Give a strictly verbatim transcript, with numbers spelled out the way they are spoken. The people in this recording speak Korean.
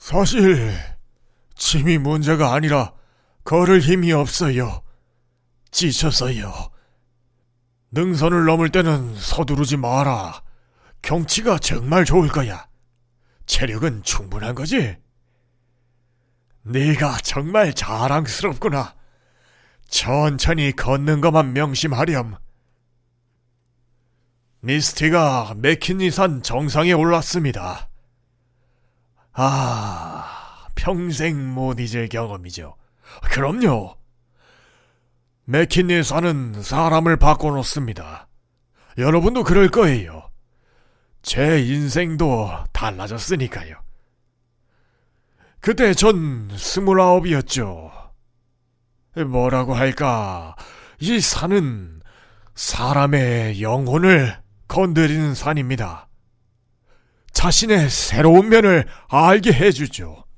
사실 짐이 문제가 아니라 걸을 힘이 없어요. 지쳐서요. 능선을 넘을 때는 서두르지 마라. 경치가 정말 좋을 거야. 체력은 충분한 거지? 네가 정말 자랑스럽구나. 천천히 걷는 것만 명심하렴. 미스티가 맥킨리산 정상에 올랐습니다. 아, 평생 못 잊을 경험이죠. 그럼요. 맥킨리산은 사람을 바꿔놓습니다. 여러분도 그럴 거예요. 제 인생도 달라졌으니까요. 그때 전 스물아홉이었죠. 뭐라고 할까, 이 산은 사람의 영혼을 건드리는 산입니다. 자신의 새로운 면을 알게 해주죠.